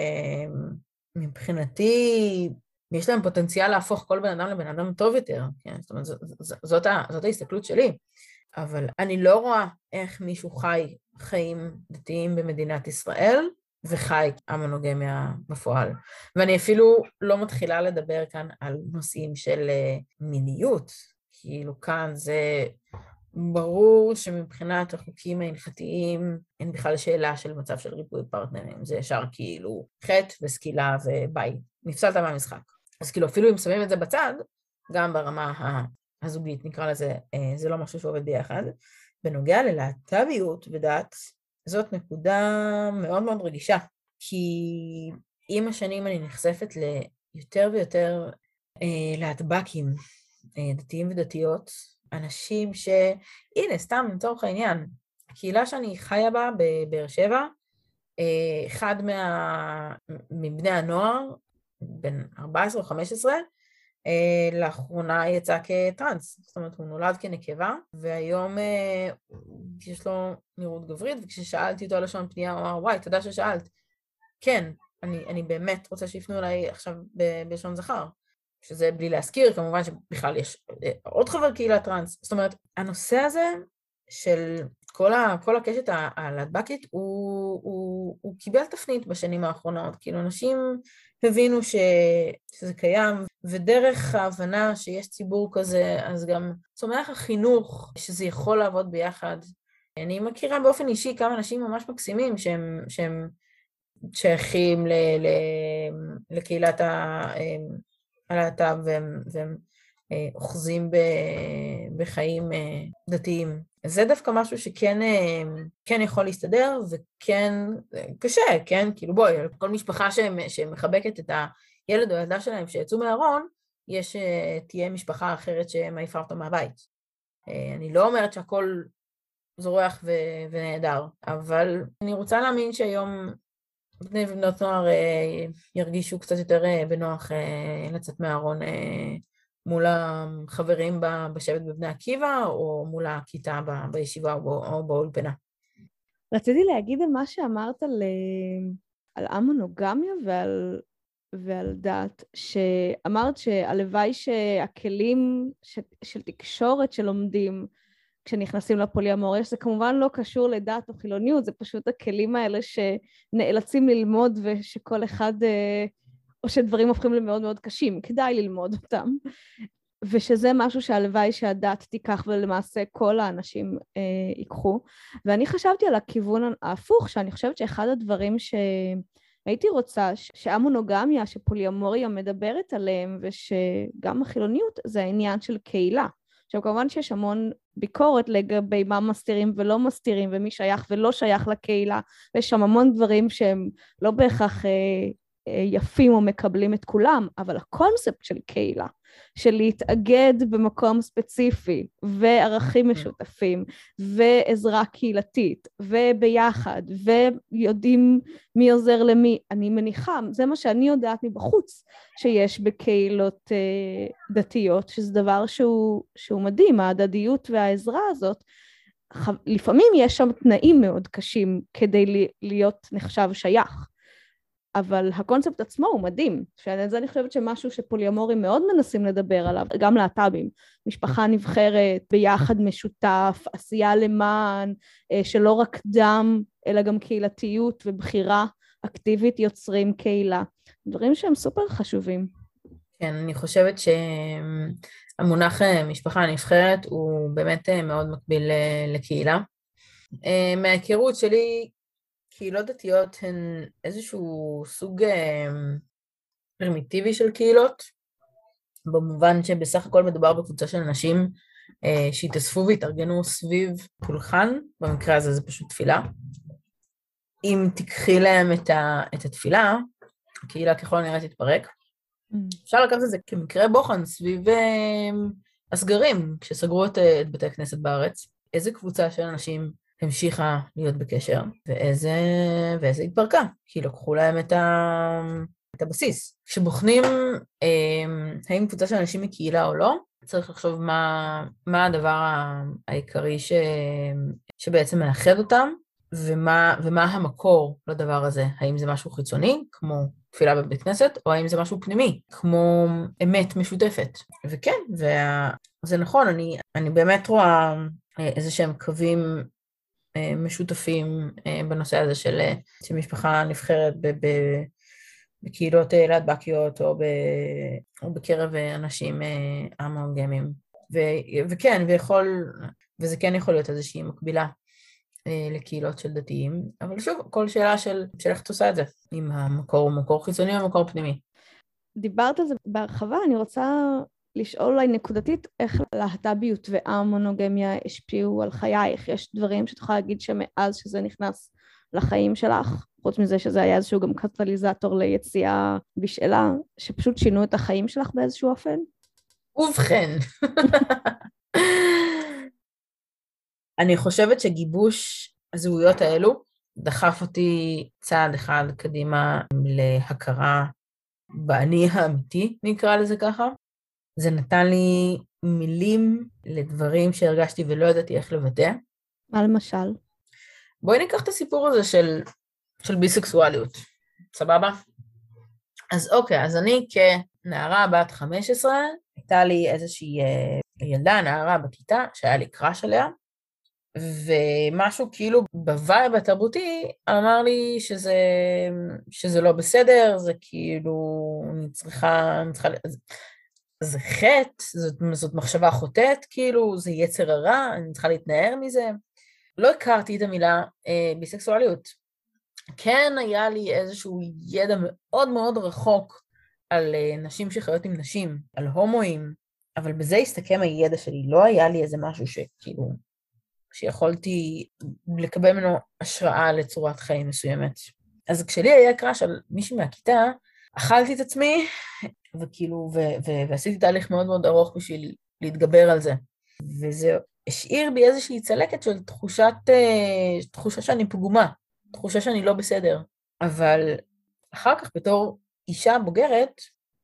מבחינתי, יש להם פוטנציאל להפוך כל בן אדם לבן אדם טוב יותר, כן? זאת אומרת, זאת ההסתכלות שלי, אבל אני לא רואה איך מישהו חי חיים דתיים במדינת ישראל, וחי המונוגמיה בפועל. ואני אפילו לא מתחילה לדבר כאן על נושאים של מיניות, כאילו כאן זה ברור שמבחינת החוקים ההלכתיים אין בכלל שאלה של מצב של ריבוי פרטנרים, זה ישר כאילו חטא וסקילה וביי, נפסלת מהמשחק. אז כאילו אפילו אם שמים את זה בצד, גם ברמה הזוגית נקרא לזה, זה לא משהו שעובד ביחד. בנוגע ללהט"ביות ודת, זאת נקודה מאוד מאוד רגישה, כי עם השנים אני נחשפת ליותר ויותר להטב"קים, דתיים ודתיות, אנשים הנה, סתם לצורך העניין, הקהילה שאני חיה בה בבאר שבע, אחד מבני הנוער, בן 14 או 15, לאחרונה יצא כטרנס, זאת אומרת הוא נולד כנקבה, והיום יש לו נראות גברית, וכששאלתי אותו על לשון פנייה, הוא אמר, וואי, תודה ששאלת. כן, אני באמת רוצה שיפנו אליי עכשיו בלשון זכר, שזה בלי להזכיר, כמובן שבכלל יש עוד חבר קהילה טרנס, זאת אומרת, הנושא הזה של כל הקשת הלהטב"קית, הוא קיבל תפנית בשנים האחרונות, כאילו אנשים הבינו שזה קיים, ודרך ההבנה שיש ציבור כזה, אז גם צומח החינוך שזה יכול לעבוד ביחד. אני מכירה באופן אישי כמה אנשים ממש מקסימים שהם שייכים לקהילת הלהט"ב, והם אוחזים בחיים דתיים. זה דווקא משהו שכן יכול להסתדר, וכן קשה, כן? כאילו בואי, כל משפחה שמחבקת את הילד או הילדה שלהם שיצאו מהארון, תהיה משפחה אחרת שמעיפה אותה מהבית. אני לא אומרת שהכל זורח ונהדר, אבל אני רוצה להאמין שהיום בני ובנות נוער ירגישו קצת יותר בנוח לצאת מהארון מול החברים בשבט בבני עקיבא, או מול הכיתה בישיבה או באולפנה. רציתי להגיד על מה שאמרת על המונוגמיה ועל דת, שאמרת שהלוואי שהכלים של תקשורת שלומדים כשנכנסים לפוליאמוריה, זה כמובן לא קשור לדת או חילוניות, זה פשוט הכלים האלה שנאלצים ללמוד, ושכל אחד, או שדברים הופכים למאוד מאוד קשים, כדאי ללמוד אותם, ושזה משהו שהלוואי שהדת תיקח, ולמעשה כל האנשים ייקחו. ואני חשבתי על הכיוון ההפוך, שאני חושבת שאחד הדברים שהייתי רוצה, שהמונוגמיה, שפוליאמוריה מדברת עליהם, ושגם החילוניות, זה העניין של קהילה. עכשיו כמובן שיש המון ביקורת לגבי מה מסתירים ולא מסתירים, ומי שייך ולא שייך לקהילה, ויש שם המון דברים שהם לא בהכרח יפים או מקבלים את כולם, אבל הקונספט של קהילה, של להתאגד במקום ספציפי, וערכים משותפים, ועזרה קהילתית, וביחד, ויודעים מי עוזר למי, אני מניחה, זה מה שאני יודעת מבחוץ, שיש בקהילות דתיות, שזה דבר שהוא מדהים, ההדדיות והעזרה הזאת, לפעמים יש שם תנאים מאוד קשים, כדי להיות נחשב שייך, אבל הקונספט עצמו הוא מדהים, שזה אני חושבת שמשהו שפוליאמורים מאוד מנסים לדבר עליו, גם להט"בים, משפחה נבחרת, ביחד משותף, עשייה למען, שלא רק דם, אלא גם קהילתיות ובחירה אקטיבית יוצרים קהילה, דברים שהם סופר חשובים. כן, אני חושבת שהמונח משפחה נבחרת הוא באמת מאוד מקביל לקהילה. מההיכרות שלי, קהילות דתיות הן איזשהו סוג פרימיטיבי של קהילות, במובן שבסך הכל מדובר בקבוצה של אנשים שהתאספו והתארגנו סביב פולחן, במקרה הזה זה פשוט תפילה. אם תקחי להם את התפילה, הקהילה ככל הנראה תתפרק. אפשר לקחת את זה כמקרה בוחן סביב הסגרים, כשסגרו את בתי הכנסת בארץ. איזה קבוצה של אנשים המשיכה להיות בקשר, ואיזה התפרקה, כי לקחו להם את הבסיס. כשבוחנים האם קבוצה של אנשים מקהילה או לא, צריך לחשוב מה הדבר העיקרי שבעצם מאחד אותם, ומה המקור לדבר הזה. האם זה משהו חיצוני, כמו תפילה בבית כנסת, או האם זה משהו פנימי, כמו אמת משותפת. וכן, זה נכון, אני באמת רואה איזה שהם קווים משותפים בנושא הזה של משפחה נבחרת בקהילות להטב"קיות או בקרב אנשים המונוגמים. וכן, וזה כן יכול להיות איזושהי מקבילה לקהילות של דתיים, אבל שוב, כל שאלה של איך את עושה את זה, אם המקור הוא מקור חיצוני או מקור פנימי. דיברת על זה בהרחבה, אני רוצה לשאול אולי נקודתית איך להט"ביות והמונוגמיה השפיעו על חייך. יש דברים שאת יכולה להגיד שמאז שזה נכנס לחיים שלך, חוץ מזה שזה היה איזשהו גם קטליזטור ליציאה בשאלה, שפשוט שינו את החיים שלך באיזשהו אופן? ובכן, אני חושבת שגיבוש הזהויות האלו דחף אותי צעד אחד קדימה להכרה באני האמיתי, נקרא לזה ככה. זה נתן לי מילים לדברים שהרגשתי ולא ידעתי איך לבטא. מה למשל? בואי ניקח את הסיפור הזה של ביסקסואליות, סבבה? אז אוקיי, אז אני כנערה בת 15, הייתה לי איזושהי ילדה, נערה בכיתה, שהיה לי קראש עליה, ומשהו כאילו בווייב התרבותי אמר לי שזה לא בסדר, זה כאילו, אני צריכה זה חטא, זאת מחשבה חוטאת, כאילו, זה יצר הרע, אני צריכה להתנער מזה. לא הכרתי את המילה ביסקסואליות. כן היה לי איזשהו ידע מאוד מאוד רחוק על נשים שחיות עם נשים, על הומואים, אבל בזה הסתכם הידע שלי. לא היה לי איזה משהו שכאילו, שיכולתי לקבל ממנו השראה לצורת חיים מסוימת. אז כשלי היה קראש על מישהי מהכיתה, אכלתי את עצמי, וכאילו, ועשיתי תהליך מאוד מאוד ארוך בשביל להתגבר על זה. וזה השאיר בי איזושהי צלקת של תחושה שאני פגומה, תחושה שאני לא בסדר. אבל אחר כך, בתור אישה בוגרת,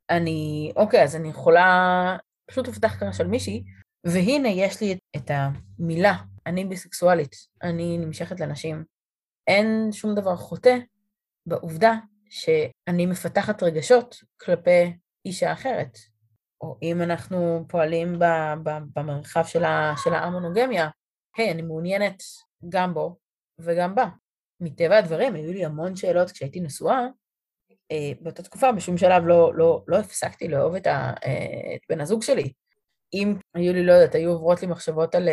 אז אני יכולה פשוט לפתח קראש על מישהי, והנה יש לי את המילה, אני ביסקסואלית, אני נמשכת לנשים. אין שום דבר חוטא בעובדה שאני מפתחת רגשות כלפי אישה אחרת. או אם אנחנו פועלים במרחב של המונוגמיה, אני מעוניינת גם בו וגם בה. מטבע הדברים, היו לי המון שאלות כשהייתי נשואה, באותה תקופה בשום שלב לא הפסקתי לאהוב את בן הזוג שלי. אם היו לי, לא יודעת, היו עוברות לי מחשבות על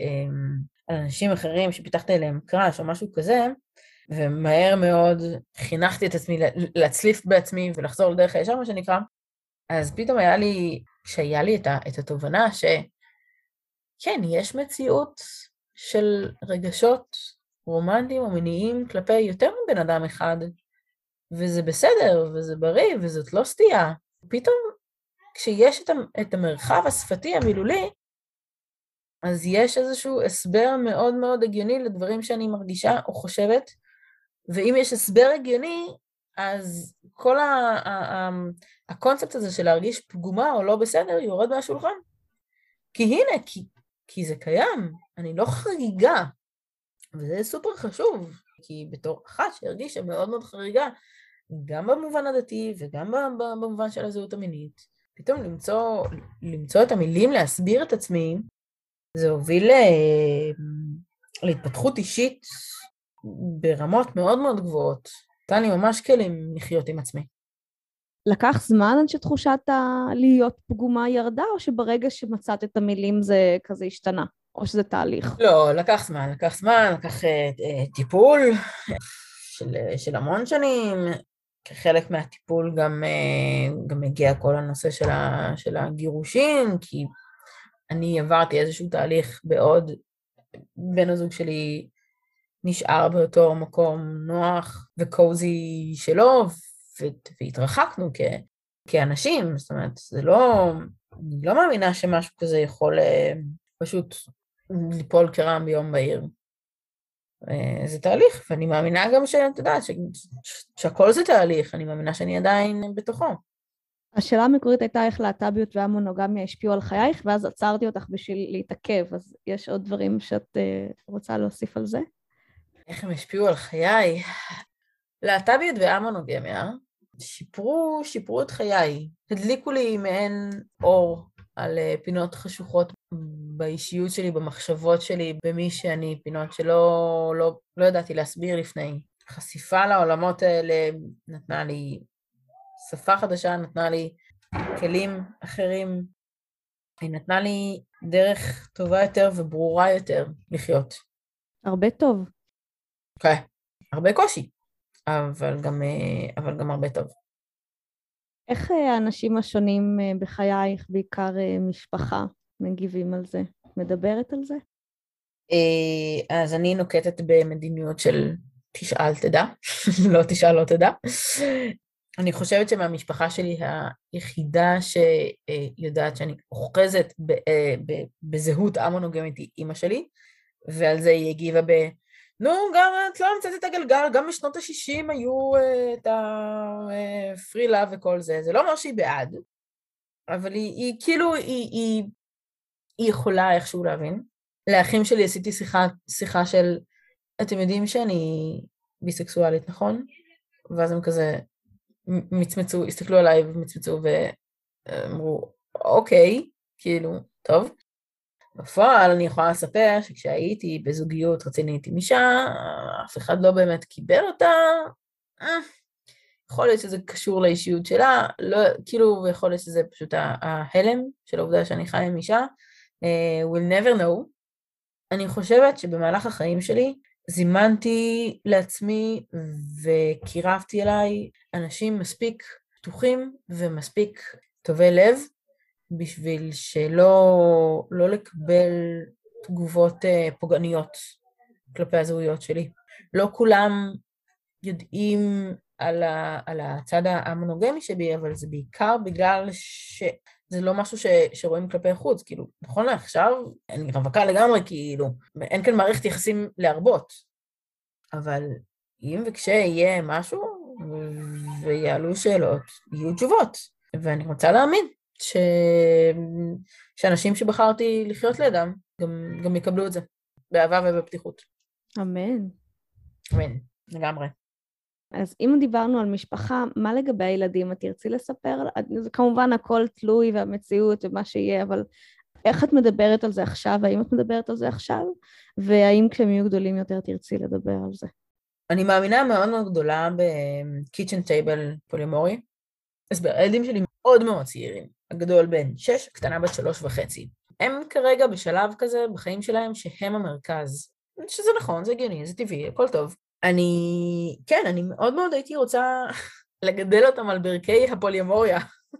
אנשים אחרים שפיתחתי אליהם קראש או משהו כזה, ומהר מאוד חינכתי את עצמי להצליף בעצמי ולחזור לדרך הישר, מה שנקרא, אז פתאום כשהיה לי את התובנה שכן, יש מציאות של רגשות רומנטיים או מיניים כלפי יותר מבן אדם אחד, וזה בסדר, וזה בריא, וזאת לא סטייה. פתאום כשיש את המרחב השפתי המילולי, אז יש איזשהו הסבר מאוד מאוד הגיוני לדברים שאני מרגישה או חושבת, ואם יש הסבר הגיוני, אז כל הקונספט הזה של להרגיש פגומה או לא בסדר יורד מהשולחן. כי הנה, כי זה קיים, אני לא חריגה, וזה סופר חשוב, כי בתור אחת שהרגישה מאוד מאוד חריגה, גם במובן הדתי וגם במובן של הזהות המינית, פתאום למצוא את המילים להסביר את עצמי, זה הוביל להתפתחות אישית ברמות מאוד מאוד גבוהות. נתן לי ממש כלים לחיות עם עצמי. לקח זמן עד שתחושת להיות פגומה ירדה, או שברגע שמצאת את המילים זה כזה השתנה, או שזה תהליך? לא, לקח זמן, לקח טיפול של המון שנים. כחלק מהטיפול גם הגיע כל הנושא של הגירושים, כי אני עברתי איזשהו תהליך בעוד בן הזוג שלי נשאר באותו מקום נוח וקוזי שלו, והתרחקנו כאנשים. זאת אומרת, אני לא מאמינה שמשהו כזה יכול פשוט ליפול כרעם ביום בהיר. זה תהליך, ואני מאמינה גם שאתה יודע, שהכל זה תהליך, אני מאמינה שאני עדיין בתוכו. השאלה המקורית הייתה איך להט"ביות והמונוגמיה השפיעו על חייך, ואז עצרתי אותך בשביל להתעכב, אז יש עוד דברים שאת רוצה להוסיף על זה? איך הם השפיעו על חיי? להט"ביות והמונוגמיה שיפרו את חיי, הדליקו לי מעין אור על פינות חשוכות באישיות שלי, במחשבות שלי, במי שאני, פינות שלא ידעתי להסביר לפני. חשיפה לעולמות האלה נתנה לי שפה חדשה, נתנה לי כלים אחרים, היא נתנה לי דרך טובה יותר וברורה יותר לחיות. הרבה טוב. כן, הרבה קושי, אבל גם הרבה טוב. איך האנשים השונים בחייך, בעיקר משפחה, מגיבים על זה? מדברת על זה? אז אני נוקטת במדיניות של תשאל תדע, לא תשאל לא תדע. אני חושבת שמהמשפחה שלי היחידה שיודעת שאני אוחזת בזהות המונוגמית היא אימא שלי, ועל זה היא הגיבה נו, גם את לא המצאת את הגלגל, גם בשנות ה-60 היו את הפרי לאב וכל זה, זה לא אומר שהיא בעד, אבל היא כאילו, היא יכולה איכשהו להבין. לאחים שלי עשיתי שיחה של, אתם יודעים שאני ביסקסואלית, נכון? ואז הם כזה מצמצו, הסתכלו עליי ומצמצו ואמרו, אוקיי, כאילו, טוב. בפועל אני יכולה לספר שכשהייתי בזוגיות רצינית עם אישה, אף אחד לא באמת קיבל אותה, יכול להיות שזה קשור לאישיות שלה, לא, כאילו, ויכול להיות שזה פשוט ההלם של העובדה שאני חיה עם אישה, we'll never know. אני חושבת שבמהלך החיים שלי, זימנתי לעצמי וקירבתי אליי אנשים מספיק פתוחים ומספיק טובי לב, בשביל לא לקבל תגובות פוגעניות כלפי הזהויות שלי. לא כולם יודעים על הצד המונוגמי שבי, אבל זה בעיקר בגלל שזה לא משהו שרואים כלפי חוץ. כאילו, נכון לעכשיו, אני רווקה לגמרי, כאילו, אין כאן מערכת יחסים להרבות. אבל אם וכשיהיה משהו ויעלו שאלות, יהיו תשובות. ואני רוצה להאמין שאנשים שבחרתי לחיות לידם גם יקבלו את זה, באהבה ובפתיחות. אמן. אמן, לגמרי. אז אם דיברנו על משפחה, מה לגבי הילדים? את תרצי לספר? זה כמובן הכל תלוי והמציאות ומה שיהיה, אבל איך את מדברת על זה עכשיו? האם את מדברת על זה עכשיו? והאם כשהם יהיו גדולים יותר תרצי לדבר על זה? אני מאמינה מאוד מאוד גדולה בקיצ'ן טייבל פולימורי. אז הילדים שלי מאוד מאוד צעירים. הגדול בן 6, הקטנה בת 3.5. הם כרגע בשלב כזה בחיים שלהם שהם המרכז. שזה נכון, זה הגיוני, זה טבעי, הכל טוב. אני מאוד מאוד הייתי רוצה לגדל אותם על ברכי הפוליומוריה.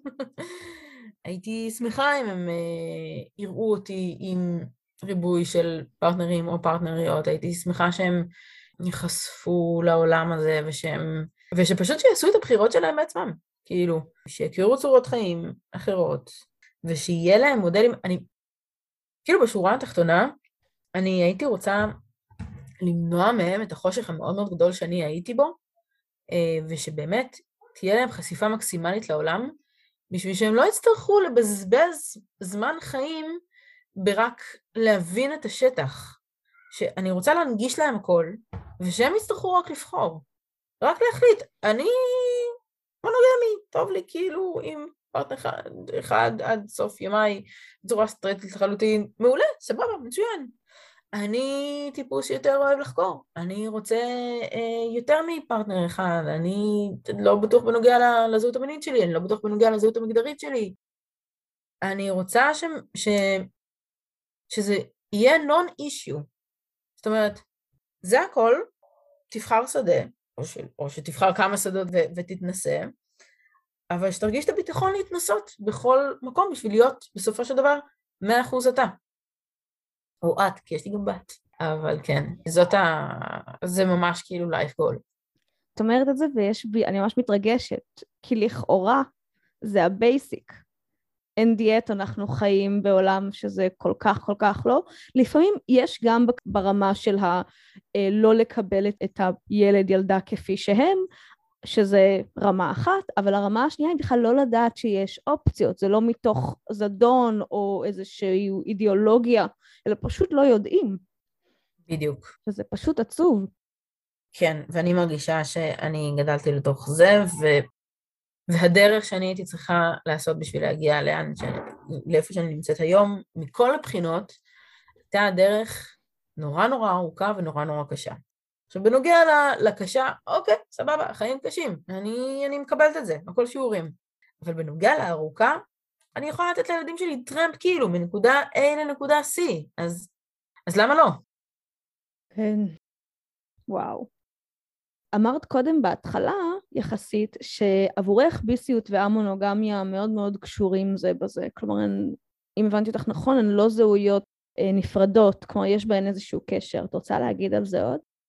הייתי שמחה אם הם יראו אותי עם ריבוי של פרטנרים או פרטנריות. הייתי שמחה שהם ייחשפו לעולם הזה ושפשוט שיעשו את הבחירות שלהם בעצמם. כאילו, שיכירו צורות חיים אחרות, ושיהיה להם מודלים, כאילו בשורה התחתונה, אני הייתי רוצה למנוע מהם את החושך המאוד מאוד גדול שאני הייתי בו, ושבאמת תהיה להם חשיפה מקסימלית לעולם, בשביל שהם לא יצטרכו לבזבז זמן חיים ברק להבין את השטח, שאני רוצה להנגיש להם הכל, ושהם יצטרכו רק לבחור, רק להחליט, אני מונוגמי, טוב לי כאילו עם פרטנר אחד עד סוף ימיי, בצורה סטרייטית לחלוטין, מעולה, סבבה, מצוין. אני טיפוס שיותר אוהב לחקור, אני רוצה יותר מפרטנר אחד, אני לא בטוח בנוגע לזהות המינית שלי, אני לא בטוח בנוגע לזהות המגדרית שלי. אני רוצה שזה יהיה non-issue. זאת אומרת, זה הכל, תבחר שדה, או שתבחר כמה שדות ותתנסה, אבל שתרגיש את הביטחון להתנסות בכל מקום, בשביל להיות בסופו של דבר 100% אתה. או את, כי יש לי גם בת. אבל כן, זה ממש כאילו life goal. את אומרת את זה אני ממש מתרגשת, כי לכאורה זה הבייסיק. אין דיאט, אנחנו חיים בעולם שזה כל כך לא. לפעמים יש גם ברמה של לא לקבל את הילד ילדה כפי שהם, שזה רמה אחת, אבל הרמה השנייה היא בכלל לא לדעת שיש אופציות, זה לא מתוך זדון או איזושהי אידיאולוגיה, אלא פשוט לא יודעים. בדיוק. שזה פשוט עצוב. כן, ואני מרגישה שאני גדלתי לתוך זה, והדרך שאני הייתי צריכה לעשות בשביל להגיע לאיפה שאני נמצאת היום, מכל הבחינות, הייתה הדרך נורא ארוכה ונורא קשה. עכשיו, בנוגע לקשה, אוקיי, סבבה, החיים קשים, אני מקבלת את זה, הכל שיעורים. אבל בנוגע לארוכה, אני יכולה לתת לילדים שלי טרמפ כאילו, מנקודה A לנקודה C, אז למה לא? כן, וואו. אמרת קודם בהתחלה, יחסית, שעבורך ביסיות והמונוגמיה מאוד מאוד קשורים זה בזה. כלומר, אם הבנתי אותך נכון, הן לא זהויות נפרדות, כלומר, יש בהן איזשהו קשר. את רוצה להגיד על זה עוד?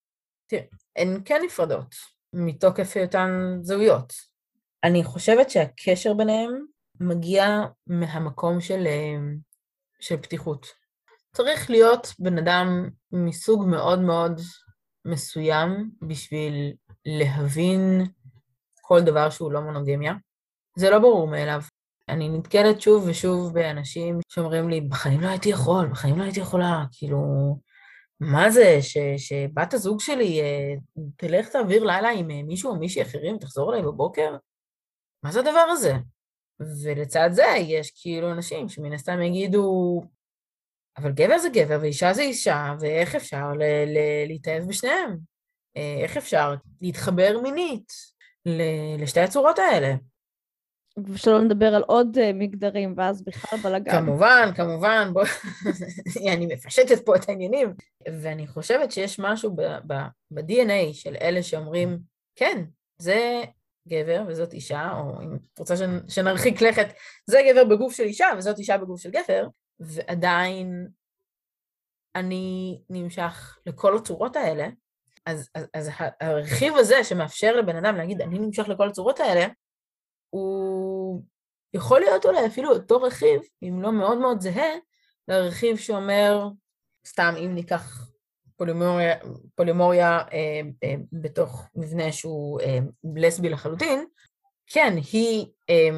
תראה, הן כן נפרדות מתוקף היותן זהויות. אני חושבת שהקשר ביניהם מגיע מהמקום של פתיחות. צריך להיות בן אדם מסוג מאוד מאוד מסוים בשביל להבין כל דבר שהוא לא מונוגמיה. זה לא ברור מאליו. אני נתקלת שוב ושוב באנשים שאומרים לי, בחיים לא הייתי יכול, בחיים לא הייתי יכולה, כאילו, מה זה, שבת הזוג שלי תלך תעביר לילה עם מישהו או מישהי אחרים, תחזור אליי בבוקר? מה זה הדבר הזה? ולצד זה יש כאילו אנשים שמן הסתם יגידו, אבל גבר זה גבר ואישה זה אישה, ואיך אפשר להתאהב בשניהם? איך אפשר להתחבר מינית לשתי הצורות האלה? ושלא נדבר על עוד מגדרים, ואז בכלל בלגן. כמובן, בוא, אני מפשטת פה את העניינים. ואני חושבת שיש משהו ב-DNA של אלה שאומרים, כן, זה גבר וזאת אישה, או אם את רוצה שנרחיק לכת, זה גבר בגוף של אישה וזאת אישה בגוף של גבר, ועדיין אני נמשך לכל הצורות האלה, אז הרכיב הזה שמאפשר לבן אדם להגיד, אני נמשך לכל הצורות האלה, הוא יכול להיות אולי אפילו אותו רכיב, אם לא מאוד מאוד זהה, לרכיב שאומר, סתם אם ניקח פולימוריה בתוך מבנה שהוא לסבי לחלוטין, כן, היא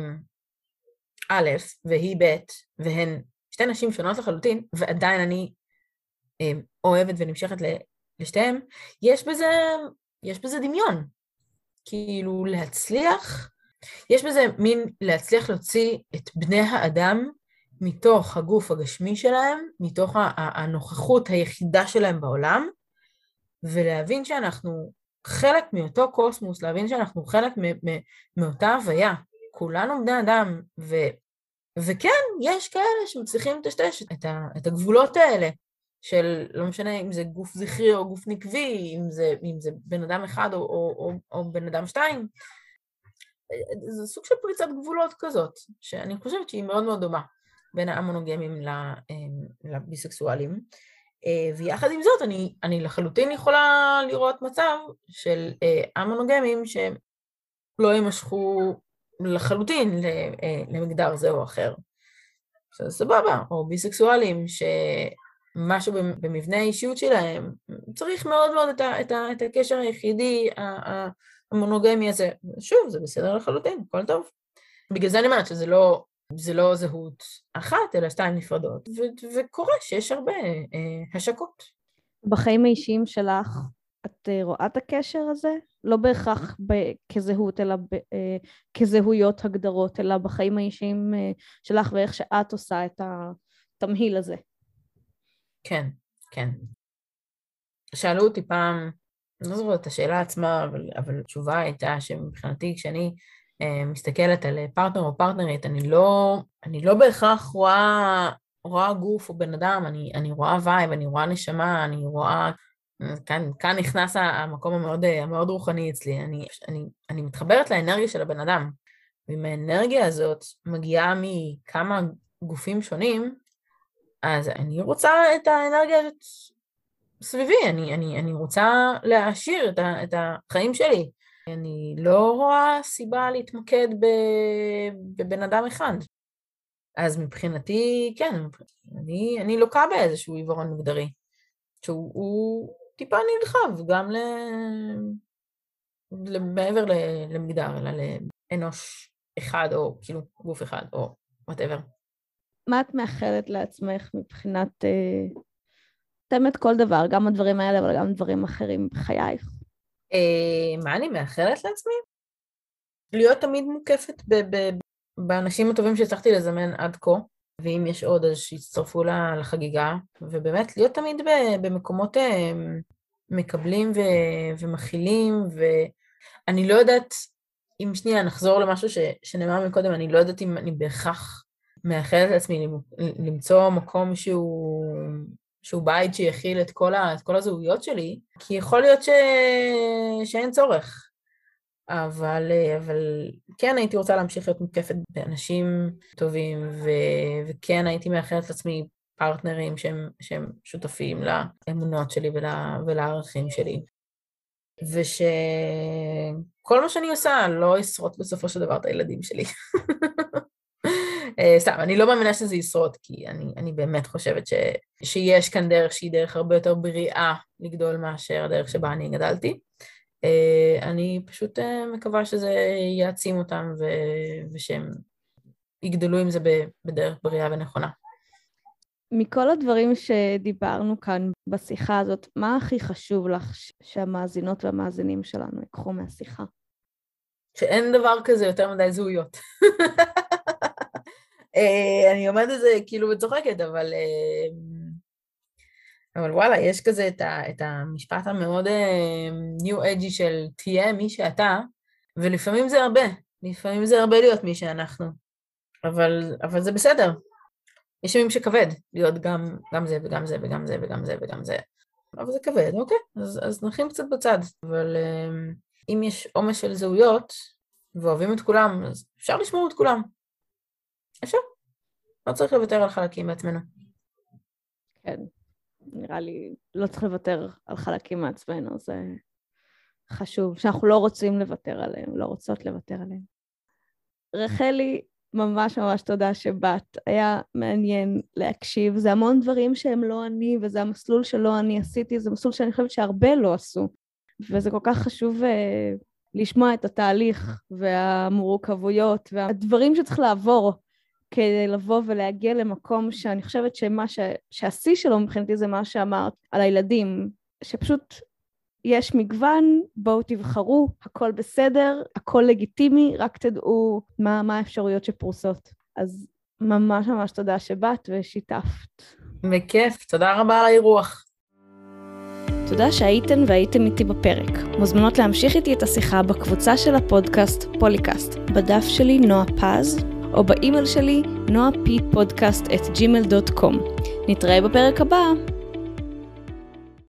א' והיא ב', והן שתי נשים שונות לחלוטין, ועדיין אני אוהבת ונמשכת לשתיהם, יש בזה דמיון. כאילו להצליח, יש בזה מין להצליח להוציא את בני האדם מתוך הגוף הגשמי שלהם, מתוך הנוכחות היחידה שלהם בעולם, ולהבין שאנחנו חלק מאותו קוסמוס, להבין שאנחנו חלק מאותה הוויה. כולנו בני אדם, וכן, יש כאלה שמצליחים לטשטש את הגבולות האלה, של לא משנה אם זה גוף זכרי או גוף נקבי, אם זה בן אדם אחד או בן אדם שתיים. זה סוג של פריצת גבולות כזאת, שאני חושבת שהיא מאוד מאוד דומה בין המונוגמים לביסקסואלים. ויחד עם זאת, אני לחלוטין יכולה לראות מצב של המונוגמים שלא יימשכו לחלוטין למגדר זה או אחר. שזה סבבה, או ביסקסואלים שמשהו במבנה האישיות שלהם צריך מאוד מאוד את הקשר היחידי, המונוגמי הזה. שוב, זה בסדר לחלוטין, הכל טוב. בגלל זה אני אומרת שזה לא זהות אחת, אלא שתיים נפרדות, וקורה שיש הרבה השקות. בחיים האישיים שלך, את רואה את הקשר הזה? לא בהכרח כזהות, אלא כזהויות הגדרות, אלא בחיים האישיים שלך ואיך שאת עושה את התמהיל הזה. כן, כן. שאלו אותי פעם, אני לא זוכרת את השאלה עצמה, אבל התשובה הייתה שמבחינתי כשאני מסתכלת על פרטנר או פרטנרית, אני לא בהכרח רואה גוף או בן אדם, אני רואה וייב, אני רואה נשמה, אני רואה, כאן נכנס המקום המאוד רוחני אצלי, אני מתחברת לאנרגיה של הבן אדם, ועם האנרגיה הזאת מגיעה מכמה גופים שונים, אז אני רוצה את האנרגיה הזאת סביבי, אני רוצה להעשיר את החיים שלי. אני לא רואה סיבה להתמקד בבן אדם אחד. אז מבחינתי, כן, אני לוקה באיזשהו עיוורון מגדרי, שהוא טיפה נרחב גם מעבר למגדר, אלא לאנוש אחד, או כאילו גוף אחד, או whatever. מה את מאחלת לעצמך מבחינת תמת כל דבר, גם הדברים האלה, אבל גם דברים אחרים בחייך? מה אני מאחלת לעצמי? להיות תמיד מוקפת באנשים הטובים שהצלחתי לזמן עד כה, ואם יש עוד אז שיצטרפו לחגיגה, ובאמת להיות תמיד במקומות מקבלים ומכילים, ואני לא יודעת, אם שנייה נחזור למשהו שנאמר מקודם, אני לא יודעת אם אני בהכרח מאחלת לעצמי למצוא מקום שהוא בית שיכיל את כל הזהויות שלי, כי יכול להיות שאין צורך. אבל כן הייתי רוצה להמשיך להיות מוקפת באנשים טובים, וכן הייתי מאחלת לעצמי פרטנרים שהם שותפים לאמונות שלי ולערכים שלי. ושכל מה שאני עושה לא ישרוט בסופו של דבר את הילדים שלי. סתם, אני לא מאמינה שזה ישרוט, כי אני באמת חושבת שיש כאן דרך שהיא דרך הרבה יותר בריאה לגדול מאשר הדרך שבה אני גדלתי. אני פשוט מקווה שזה יעצים אותם ושהם יגדלו עם זה בדרך בריאה ונכונה. מכל הדברים שדיברנו כאן בשיחה הזאת, מה הכי חשוב לך שהמאזינות והמאזינים שלנו יקחו מהשיחה? שאין דבר כזה יותר מדי זהויות. אני עומדת את זה כאילו וצוחקת, אבל וואלה, יש כזה את המשפט המאוד ניו אג'י של תהיה מי שאתה, ולפעמים זה הרבה, לפעמים זה הרבה להיות מי שאנחנו, אבל זה בסדר. יש ימים שכבד להיות גם זה וגם זה וגם זה וגם זה וגם זה, אבל זה כבד, אוקיי? אז נחים קצת בצד, אבל אם יש עומס של זהויות ואוהבים את כולם, אז אפשר לשמור את כולם. אפשר. לא צריך לוותר על חלקים מעצמנו. כן, נראה לי לא צריך לוותר על חלקים מעצמנו, זה חשוב, שאנחנו לא רוצים לוותר עליהם, לא רוצות לוותר עליהם. רחלי, ממש ממש תודה שבאת, היה מעניין להקשיב, זה המון דברים שהם לא אני, וזה המסלול שלא אני עשיתי, זה מסלול שאני חושבת שהרבה לא עשו, וזה כל כך חשוב לשמוע את התהליך והמורכבויות, והדברים שצריך לעבור, כדי לבוא ולהגיע למקום שאני חושבת שהשיא שלו מבחינתי זה מה שאמרת על הילדים, שפשוט יש מגוון, בואו תבחרו, הכל בסדר, הכל לגיטימי, רק תדעו מה האפשרויות שפרוסות. אז ממש ממש תודה שבאת ושיתפת. בכיף, תודה רבה על האירוח. תודה שהייתן והייתם איתי בפרק. מוזמנות להמשיך איתי את השיחה בקבוצה של הפודקאסט פוליקאסט, בדף שלי נועה פז, או באימייל שלי noapodcast@gmail.com. נתראה בפרק הבא.